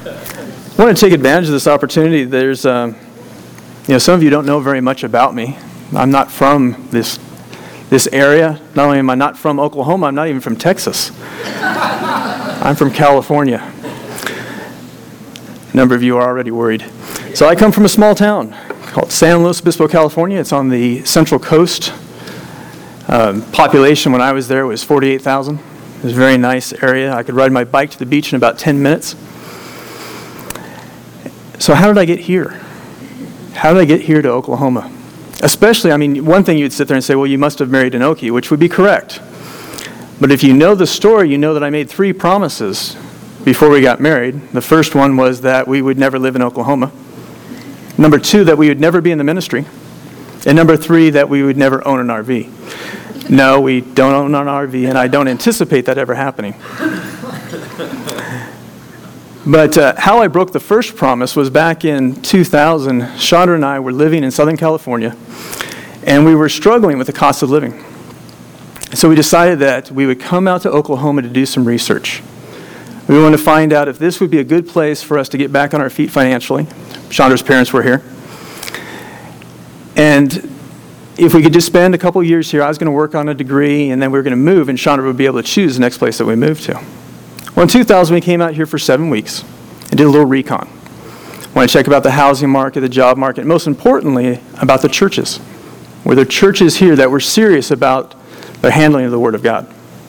I want to take advantage of this opportunity. There's, some of you don't know very much about me. I'm not from this area. Not only am I not from Oklahoma, I'm not even from Texas. I'm from California. A number of you are already worried. So I come from a small town called San Luis Obispo, California. It's on the Central Coast. Population when I was there was 48,000. It was a very nice area. I could ride my bike to the beach in about 10 minutes. So how did I get here? How did I get here to Oklahoma? Especially, one thing you'd sit there and say, well, you must have married an Okie, which would be correct. But if you know the story, you know that I made 3 promises before we got married. The first one was that we would never live in Oklahoma. Number 2, that we would never be in the ministry. And number 3, that we would never own an RV. No, we don't own an RV, and I don't anticipate that ever happening. But how I broke the first promise was back in 2000. Chandra and I were living in Southern California, and we were struggling with the cost of living. So we decided that we would come out to Oklahoma to do some research. We wanted to find out if this would be a good place for us to get back on our feet financially. Chandra's parents were here. And if we could just spend a couple years here, I was going to work on a degree, and then we were going to move, and Chandra would be able to choose the next place that we moved to. Well, in 2000, we came out here for 7 weeks and did a little recon. Want to check about the housing market, the job market, and most importantly, about the churches. Were there churches here that were serious about their handling of the Word of God?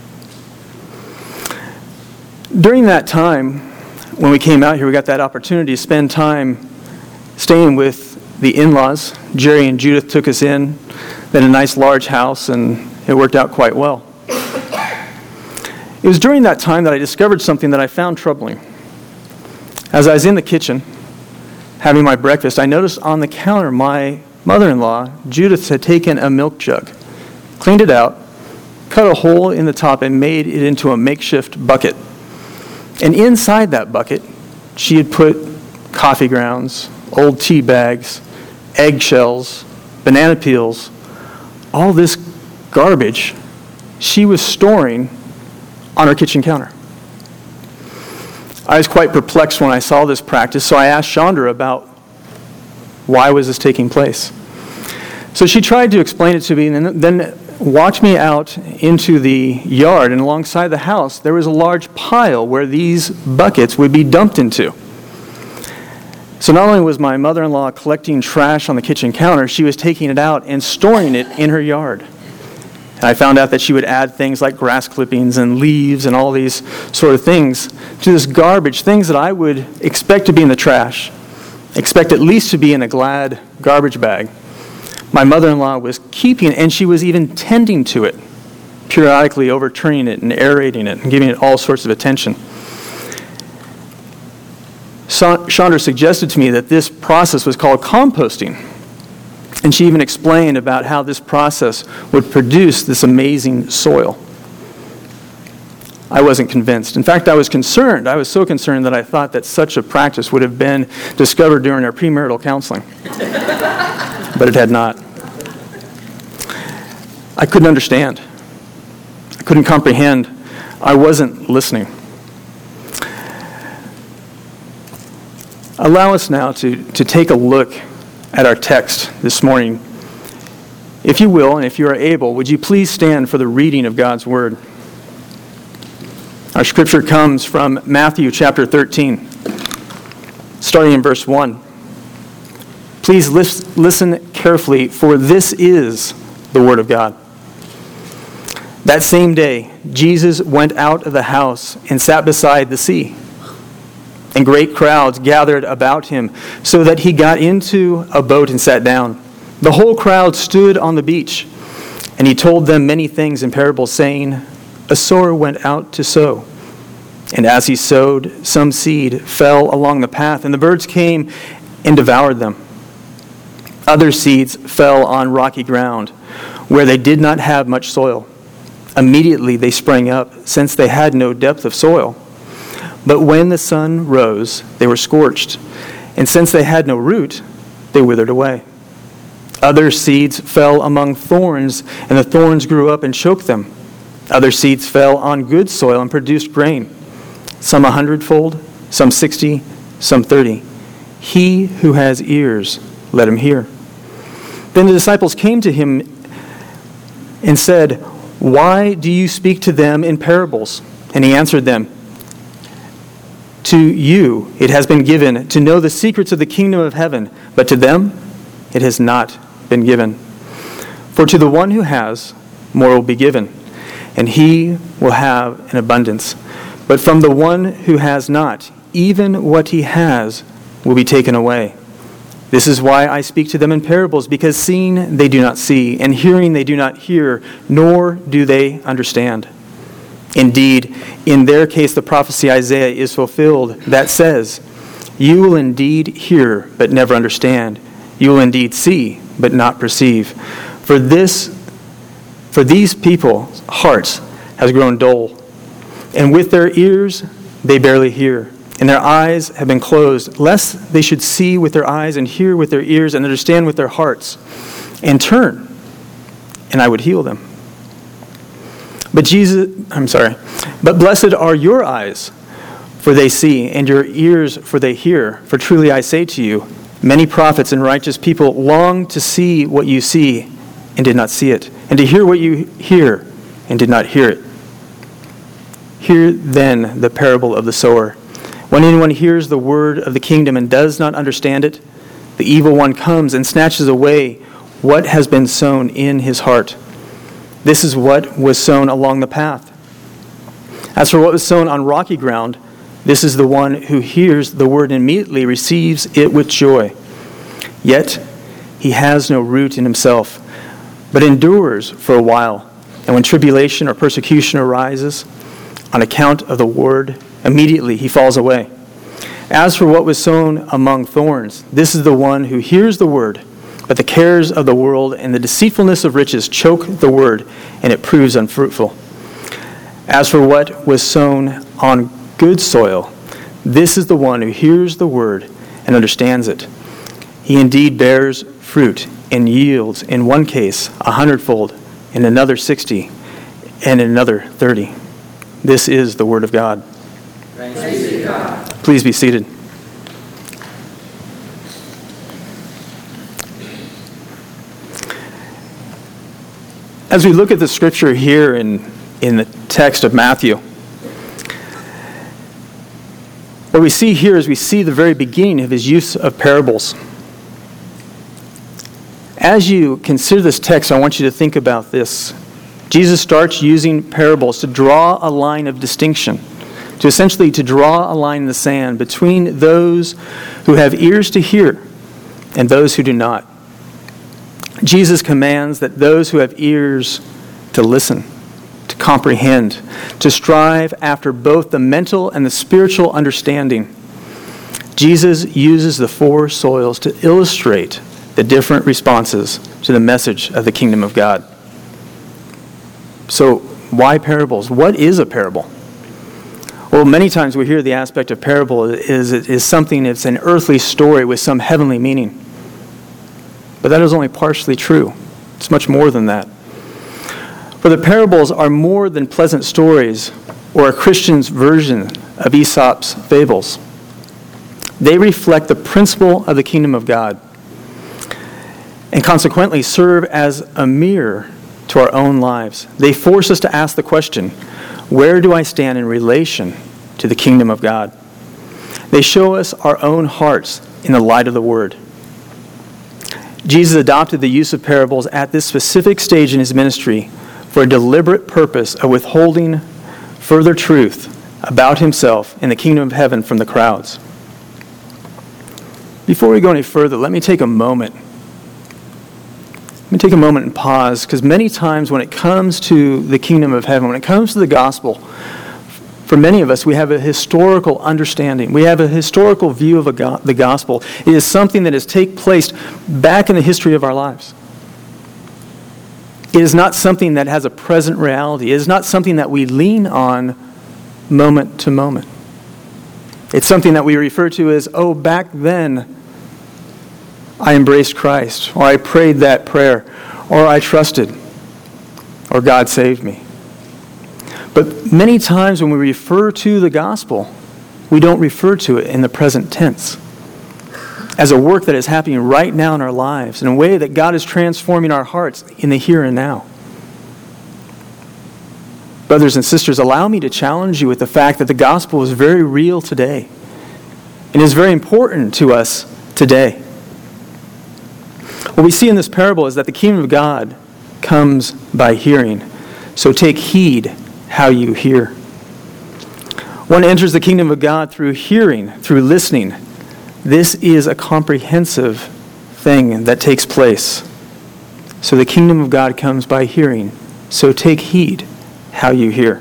During that time, when we came out here, we got that opportunity to spend time staying with the in-laws. Jerry and Judith took us in, then a nice large house, and it worked out quite well. It was during that time that I discovered something that I found troubling. As I was in the kitchen, having my breakfast, I noticed on the counter my mother-in-law, Judith, had taken a milk jug, cleaned it out, cut a hole in the top, and made it into a makeshift bucket. And inside that bucket, she had put coffee grounds, old tea bags, eggshells, banana peels, all this garbage she was storing on her kitchen counter. I was quite perplexed when I saw this practice, so I asked Chandra about why was this taking place. So she tried to explain it to me, and then walked me out into the yard, and alongside the house there was a large pile where these buckets would be dumped into. So not only was my mother-in-law collecting trash on the kitchen counter, she was taking it out and storing it in her yard. And I found out that she would add things like grass clippings and leaves and all these sort of things to this garbage, things that I would expect to be in the trash, expect at least to be in a Glad garbage bag. My mother-in-law was keeping it, and she was even tending to it, periodically overturning it and aerating it and giving it all sorts of attention. Chandra suggested to me that this process was called composting. And she even explained about how this process would produce this amazing soil. I wasn't convinced. In fact, I was concerned. I was so concerned that I thought that such a practice would have been discovered during our premarital counseling. But it had not. I couldn't understand. I couldn't comprehend. I wasn't listening. Allow us now to take a look at our text this morning. If you will, and if you are able, would you please stand for the reading of God's Word? Our scripture comes from Matthew chapter 13, starting in verse 1. Please listen carefully, for this is the Word of God. That same day, Jesus went out of the house and sat beside the sea. And great crowds gathered about him, so that he got into a boat and sat down. The whole crowd stood on the beach, and he told them many things in parables, saying, A sower went out to sow. And as he sowed, some seed fell along the path, and the birds came and devoured them. Other seeds fell on rocky ground, where they did not have much soil. Immediately they sprang up, since they had no depth of soil. But when the sun rose, they were scorched, and since they had no root, they withered away. Other seeds fell among thorns, and the thorns grew up and choked them. Other seeds fell on good soil and produced grain, some 100-fold, some 60, Some 30. He who has ears, let him hear. Then the disciples came to him and said, "Why do you speak to them in parables?" And he answered them, "To you it has been given to know the secrets of the kingdom of heaven, but to them it has not been given. For to the one who has, more will be given, and he will have an abundance. But from the one who has not, even what he has will be taken away. This is why I speak to them in parables, because seeing they do not see, and hearing they do not hear, nor do they understand. Indeed, in their case the prophecy Isaiah is fulfilled that says, 'You will indeed hear, but never understand. You will indeed see, but not perceive. For these people's hearts has grown dull, and with their ears they barely hear, and their eyes have been closed, lest they should see with their eyes and hear with their ears and understand with their hearts, and turn, and I would heal them.' But blessed are your eyes, for they see, and your ears, for they hear. For truly I say to you, many prophets and righteous people longed to see what you see and did not see it, and to hear what you hear and did not hear it. Hear then the parable of the sower. When anyone hears the word of the kingdom and does not understand it, the evil one comes and snatches away what has been sown in his heart. This is what was sown along the path. As for what was sown on rocky ground, this is the one who hears the word and immediately receives it with joy. Yet he has no root in himself, but endures for a while. And when tribulation or persecution arises on account of the word, immediately he falls away. As for what was sown among thorns, this is the one who hears the word, but the cares of the world and the deceitfulness of riches choke the word, and it proves unfruitful. As for what was sown on good soil, this is the one who hears the word and understands it. He indeed bears fruit and yields, in one case 100-fold, in another 60, and in another 30. This is the word of God. Thanks be to God. Please be seated. As we look at the scripture here in the text of Matthew, what we see here is we see the very beginning of his use of parables. As you consider this text, I want you to think about this. Jesus starts using parables to draw a line of distinction, to draw a line in the sand between those who have ears to hear and those who do not. Jesus commands that those who have ears to listen, to comprehend, to strive after both the mental and the spiritual understanding. Jesus uses the four soils to illustrate the different responses to the message of the kingdom of God. So, why parables? What is a parable? Well, many times we hear the aspect of parable is something that's an earthly story with some heavenly meaning. But that is only partially true. It's much more than that. For the parables are more than pleasant stories or a Christian's version of Aesop's fables. They reflect the principle of the kingdom of God and consequently serve as a mirror to our own lives. They force us to ask the question, where do I stand in relation to the kingdom of God? They show us our own hearts in the light of the word. Jesus adopted the use of parables at this specific stage in his ministry for a deliberate purpose of withholding further truth about himself and the kingdom of heaven from the crowds. Before we go any further, let me take a moment. Let me take a moment and pause, because many times when it comes to the kingdom of heaven, when it comes to the gospel, for many of us, we have a historical understanding. We have a historical view of the gospel. It is something that has taken place back in the history of our lives. It is not something that has a present reality. It is not something that we lean on moment to moment. It's something that we refer to as, oh, back then I embraced Christ, or I prayed that prayer, or I trusted, or God saved me. But many times when we refer to the gospel, we don't refer to it in the present tense as a work that is happening right now in our lives, in a way that God is transforming our hearts in the here and now. Brothers and sisters, allow me to challenge you with the fact that the gospel is very real today and is very important to us today. What we see in this parable is that the kingdom of God comes by hearing. So take heed how you hear. One enters the kingdom of God through hearing, through listening. This is a comprehensive thing that takes place. So the kingdom of God comes by hearing. So take heed how you hear.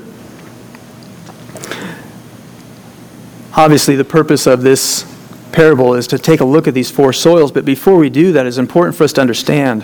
Obviously, the purpose of this parable is to take a look at these four soils, but before we do that, it's important for us to understand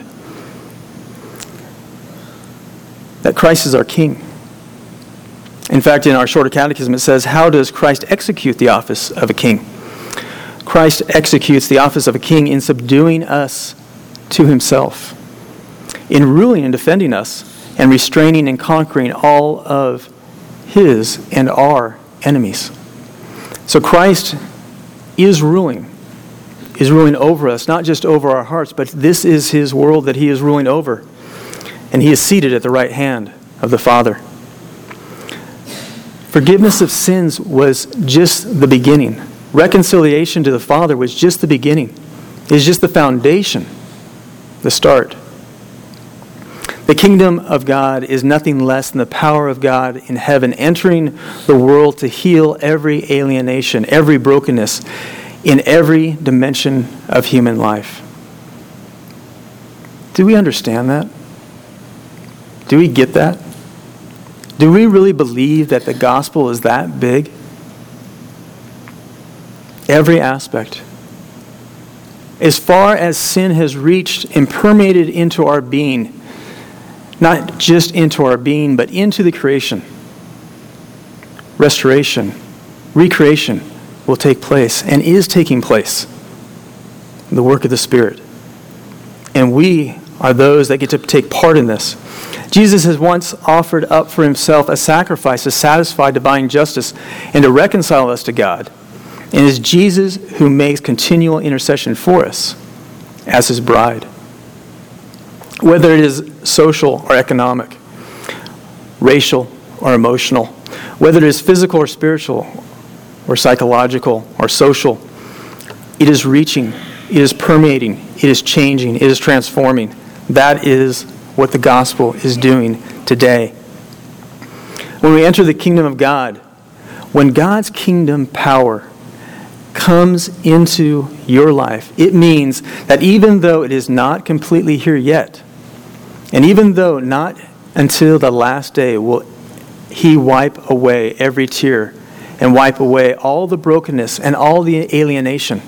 that Christ is our King. In fact, in our shorter catechism, it says, how does Christ execute the office of a king? Christ executes the office of a king in subduing us to himself, in ruling and defending us, and restraining and conquering all of his and our enemies. So Christ is ruling over us, not just over our hearts, but this is his world that he is ruling over. And he is seated at the right hand of the Father. Forgiveness of sins was just the beginning. Reconciliation to the Father was just the beginning. It is just the foundation, the start. The kingdom of God is nothing less than the power of God in heaven entering the world to heal every alienation, every brokenness in every dimension of human life. Do we understand that? Do we get that? Do we really believe that the gospel is that big? Every aspect. As far as sin has reached and permeated into our being, not just into our being, but into the creation, restoration, recreation will take place and is taking place. The work of the Spirit. And we are those that get to take part in this. Jesus has once offered up for himself a sacrifice to satisfy divine justice and to reconcile us to God. And it is Jesus who makes continual intercession for us as his bride. Whether it is social or economic, racial or emotional, whether it is physical or spiritual or psychological or social, it is reaching, it is permeating, it is changing, it is transforming. That is what the gospel is doing today. When we enter the kingdom of God, when God's kingdom power comes into your life, it means that even though it is not completely here yet, and even though not until the last day will he wipe away every tear and wipe away all the brokenness and all the alienation.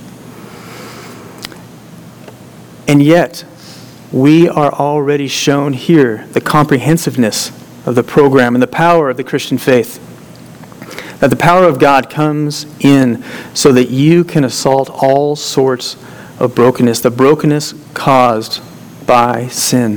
And yet, we are already shown here the comprehensiveness of the program and the power of the Christian faith. That the power of God comes in so that you can assault all sorts of brokenness, the brokenness caused by sin.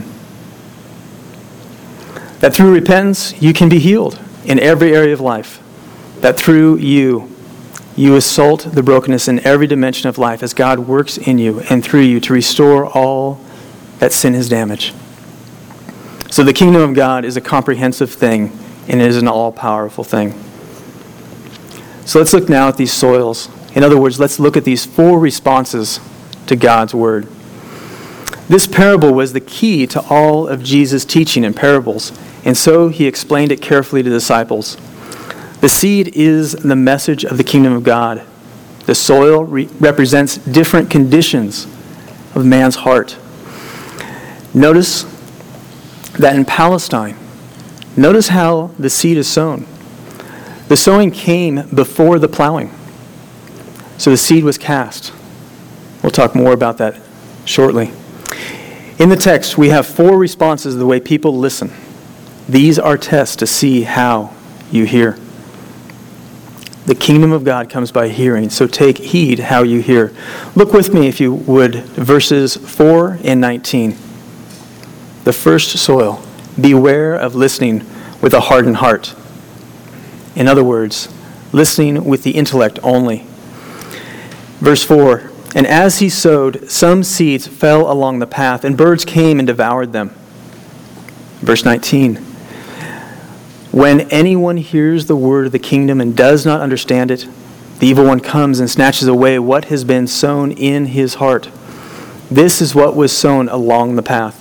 That through repentance, you can be healed in every area of life. That through you assault the brokenness in every dimension of life as God works in you and through you to restore all that sin has damaged. So the kingdom of God is a comprehensive thing and it is an all-powerful thing. So let's look now at these soils. In other words, let's look at these four responses to God's word. This parable was the key to all of Jesus' teaching in parables, and so he explained it carefully to the disciples. The seed is the message of the kingdom of God. The soil represents different conditions of man's heart. Notice that in Palestine, notice how the seed is sown. The sowing came before the plowing. So the seed was cast. We'll talk more about that shortly. In the text, we have four responses to the way people listen. These are tests to see how you hear. The kingdom of God comes by hearing, so take heed how you hear. Look with me, if you would, verses 4 and 19. The first soil, beware of listening with a hardened heart. In other words, listening with the intellect only. Verse 4, and as he sowed, some seeds fell along the path, and birds came and devoured them. Verse 19, when anyone hears the word of the kingdom and does not understand it, the evil one comes and snatches away what has been sown in his heart. This is what was sown along the path.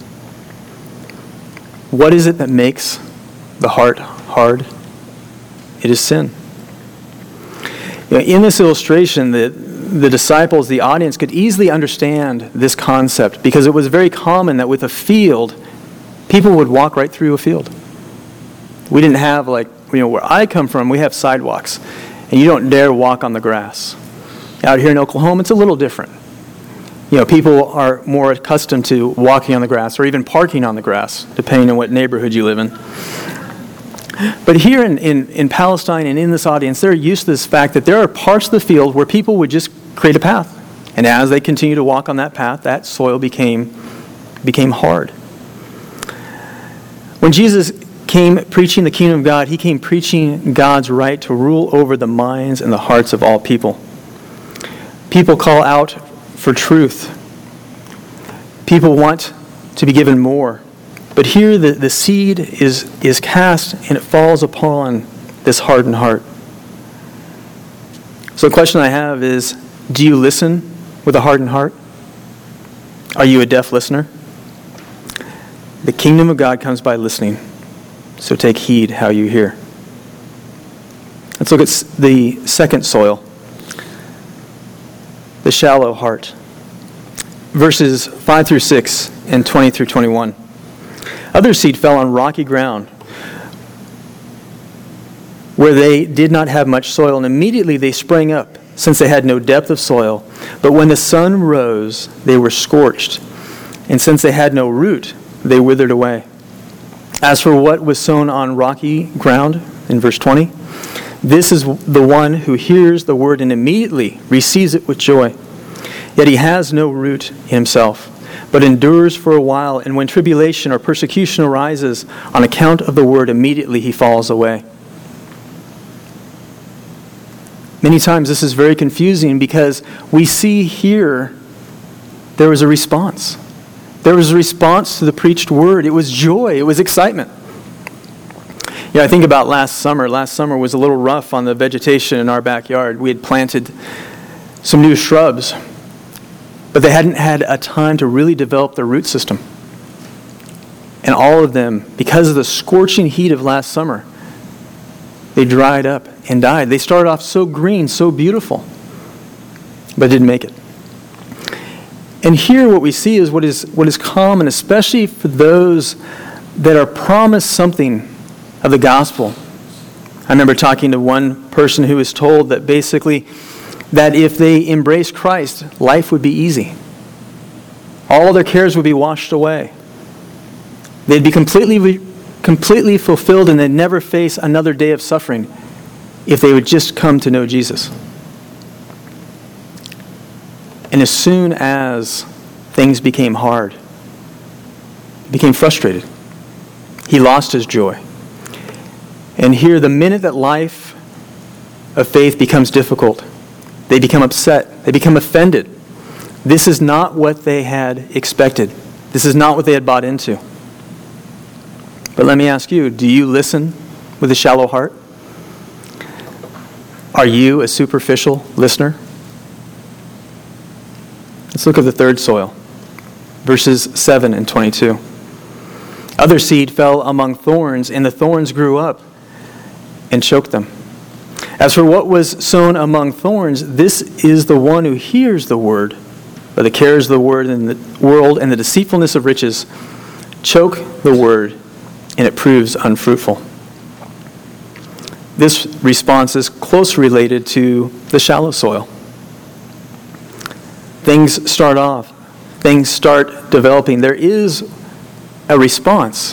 What is it that makes the heart hard? It is sin. In this illustration, the disciples, the audience, could easily understand this concept because it was very common that with a field, people would walk right through a field. We didn't have, where I come from, we have sidewalks, and you don't dare walk on the grass. Out here in Oklahoma, it's a little different. People are more accustomed to walking on the grass or even parking on the grass, depending on what neighborhood you live in. But here in Palestine and in this audience, they're used to this fact that there are parts of the field where people would just create a path. And as they continue to walk on that path, that soil became hard. When Jesus came preaching the kingdom of God, he came preaching God's right to rule over the minds and the hearts of all people. People call out for truth. People want to be given more. But here the seed is cast and it falls upon this hardened heart. So the question I have is, do you listen with a hardened heart? Are you a deaf listener? The kingdom of God comes by listening. So take heed how you hear. Let's look at the second soil, the shallow heart. Verses 5 through 6 and 20 through 21. Other seed fell on rocky ground where they did not have much soil, and immediately they sprang up, since they had no depth of soil. But when the sun rose, they were scorched, and since they had no root, they withered away. As for what was sown on rocky ground, in verse 20, this is the one who hears the word and immediately receives it with joy. Yet he has no root in himself, but endures for a while, and when tribulation or persecution arises on account of the word, immediately he falls away. Many times this is very confusing because we see here there was a response. There was a response to the preached word. It was joy. It was excitement. I think about last summer. Last summer was a little rough on the vegetation in our backyard. We had planted some new shrubs, but they hadn't had a time to really develop their root system. And all of them, because of the scorching heat of last summer, they dried up and died. They started off so green, so beautiful, but didn't make it. And here what we see is what is common, especially for those that are promised something of the gospel. I remember talking to one person who was told that basically that if they embraced Christ, life would be easy. All their cares would be washed away. They'd be completely fulfilled, and they'd never face another day of suffering if they would just come to know Jesus. And as soon as things became hard, he became frustrated. He lost his joy. And here, the minute that life of faith becomes difficult, they become upset. They become offended. This is not what they had expected. This is not what they had bought into. But let me ask you, do you listen with a shallow heart? Are you a superficial listener? Let's look at the third soil, verses 7 and 22. Other seed fell among thorns, and the thorns grew up and choked them. As for what was sown among thorns, this is the one who hears the word, but the cares of the world and the deceitfulness of riches choke the word, and it proves unfruitful. This response is closely related to the shallow soil. Things start off. Things start developing. There is a response.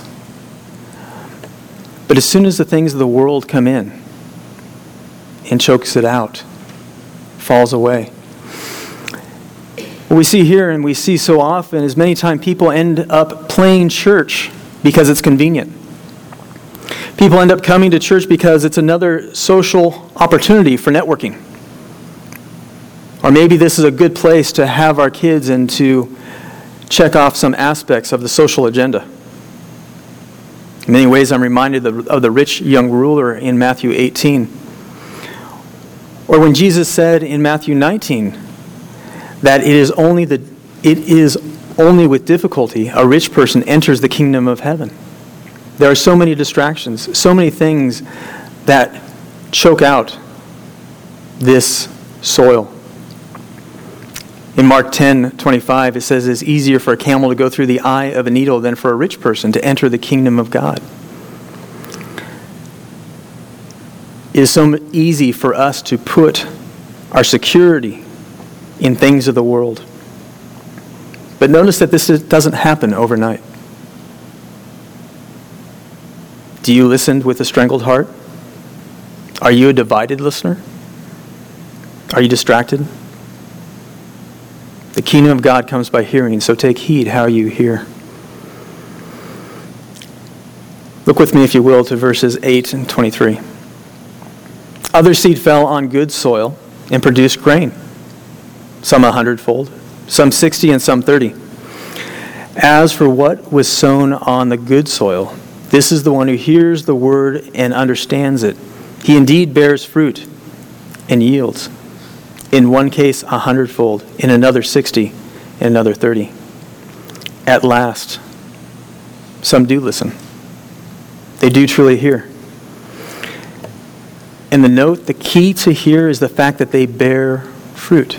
But as soon as the things of the world come in and chokes it out, falls away. What we see here and we see so often is many times people end up playing church because it's convenient. People end up coming to church because it's another social opportunity for networking. Or maybe this is a good place to have our kids and to check off some aspects of the social agenda. In many ways, I'm reminded of the rich young ruler in Matthew 18. Or when Jesus said in Matthew 19 that it is only with difficulty a rich person enters the kingdom of heaven. There are so many distractions, so many things that choke out this soil. In Mark 10:25, it says, it's easier for a camel to go through the eye of a needle than for a rich person to enter the kingdom of God. It is so easy for us to put our security in things of the world. But notice that this doesn't happen overnight. Do you listen with a strangled heart? Are you a divided listener? Are you distracted? The kingdom of God comes by hearing, so take heed how you hear. Look with me, if you will, to verses 8 and 23. Other seed fell on good soil and produced grain, some 100-fold, some 60, and some 30. As for what was sown on the good soil, this is the one who hears the word and understands it. He indeed bears fruit and yields. In one case, 100-fold, in another 60, in another 30. At last, some do listen. They do truly hear. And the key to hear is the fact that they bear fruit.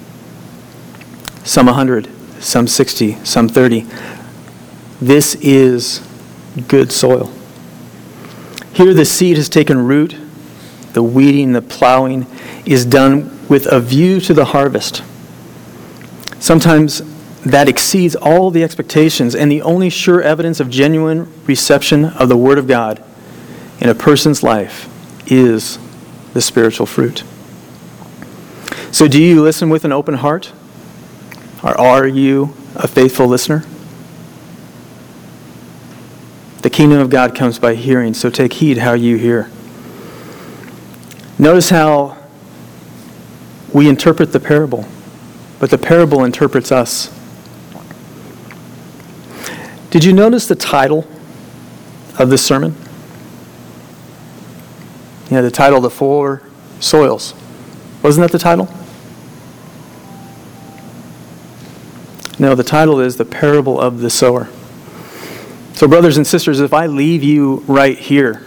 Some 100, some 60, some 30. This is good soil. Here the seed has taken root. The weeding, the plowing is done with a view to the harvest. Sometimes that exceeds all the expectations, and the only sure evidence of genuine reception of the Word of God in a person's life is the spiritual fruit. So do you listen with an open heart? Or are you a faithful listener? The kingdom of God comes by hearing, so take heed how you hear. Notice how we interpret the parable, but the parable interprets us. Did you notice the title of this sermon? Yeah, the title, The Four Soils. Wasn't that the title? No, the title is The Parable of the Sower. So brothers and sisters, if I leave you right here,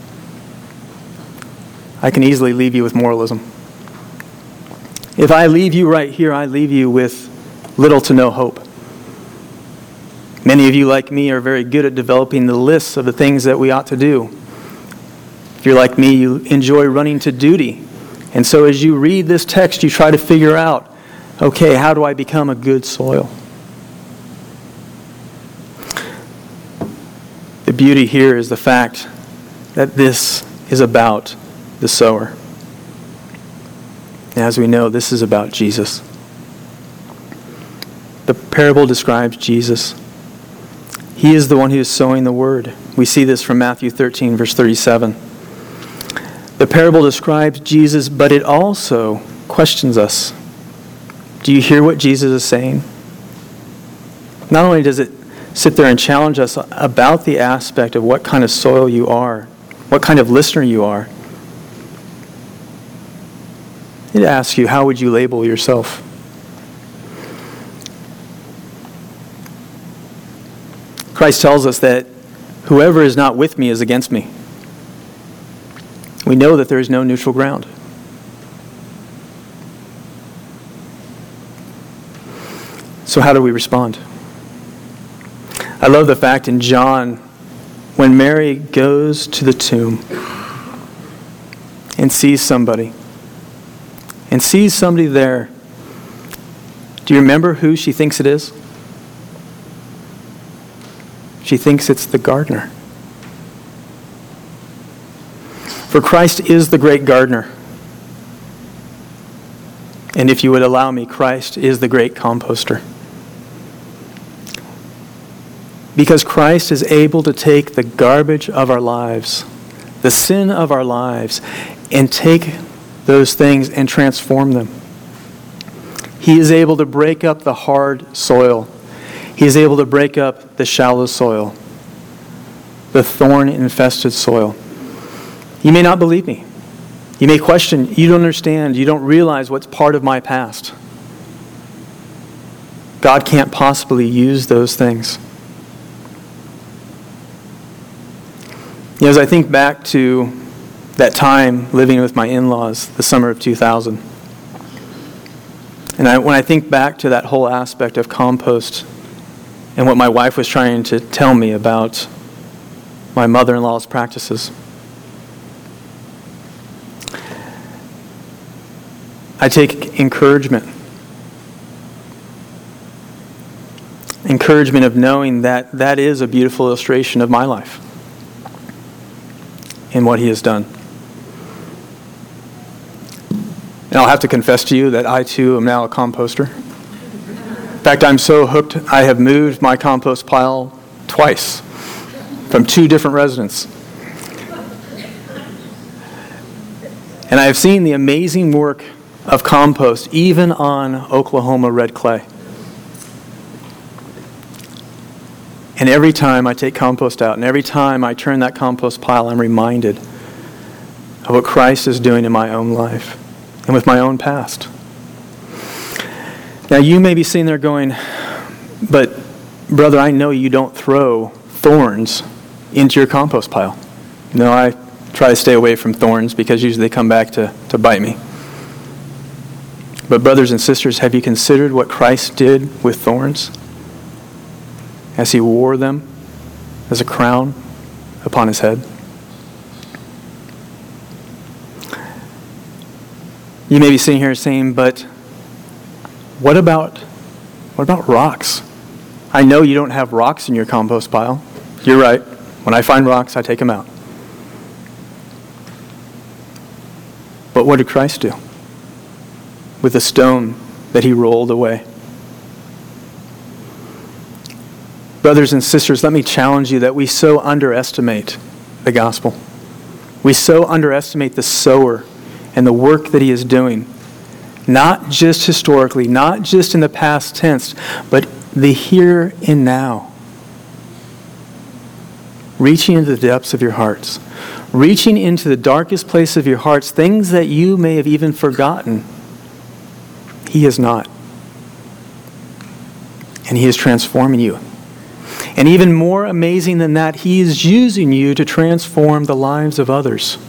I can easily leave you with moralism. If I leave you right here, I leave you with little to no hope. Many of you, like me, are very good at developing the lists of the things that we ought to do. If you're like me, you enjoy running to duty. And so as you read this text, you try to figure out, okay, how do I become a good soil? The beauty here is the fact that this is about the sower. And as we know, this is about Jesus. The parable describes Jesus. He is the one who is sowing the word. We see this from Matthew 13, verse 37. The parable describes Jesus, but it also questions us. Do you hear what Jesus is saying? Not only does it sit there and challenge us about the aspect of what kind of soil you are, what kind of listener you are, it asks you, how would you label yourself? Christ tells us that whoever is not with me is against me. We know that there is no neutral ground. So how do we respond? I love the fact in John, when Mary goes to the tomb and sees somebody there, do you remember who she thinks it is? She thinks it's the gardener. For Christ is the great gardener. And if you would allow me, Christ is the great composter. Because Christ is able to take the garbage of our lives the sin of our lives, and take those things and transform them. He is able to break up the hard soil. He is able to break up the shallow soil, the thorn-infested soil. You may not believe me. You may question, you don't understand, you don't realize what's part of my past. God can't possibly use those things. As I think back to that time living with my in-laws, the summer of 2000, and when I think back to that whole aspect of compost and what my wife was trying to tell me about my mother-in-law's practices, I take encouragement of knowing that that is a beautiful illustration of my life and what He has done. And I'll have to confess to you that I too am now a composter. In fact, I'm so hooked, I have moved my compost pile twice from 2 different residents. And I have seen the amazing work of compost even on Oklahoma red clay. And every time I take compost out, and every time I turn that compost pile, I'm reminded of what Christ is doing in my own life and with my own past. Now, you may be sitting there going, but brother, I know you don't throw thorns into your compost pile. No, I try to stay away from thorns because usually they come back to bite me. But brothers and sisters, have you considered what Christ did with thorns as He wore them as a crown upon His head? You may be sitting here saying, but what about rocks? I know you don't have rocks in your compost pile. You're right. When I find rocks, I take them out. But what did Christ do with the stone that He rolled away? Brothers and sisters, let me challenge you that we so underestimate the gospel. We so underestimate the sower and the work that he is doing. Not just historically, not just in the past tense, but the here and now. Reaching into the depths of your hearts. Reaching into the darkest place of your hearts, things that you may have even forgotten. He is not. And He is transforming you. And even more amazing than that, He is using you to transform the lives of others.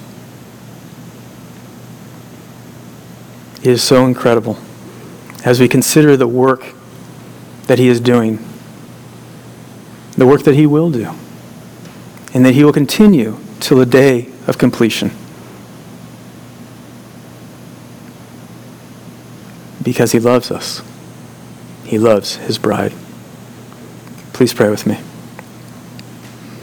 It is so incredible as we consider the work that He is doing, the work that He will do, and that He will continue till the day of completion. Because He loves us. He loves His bride. Please pray with me.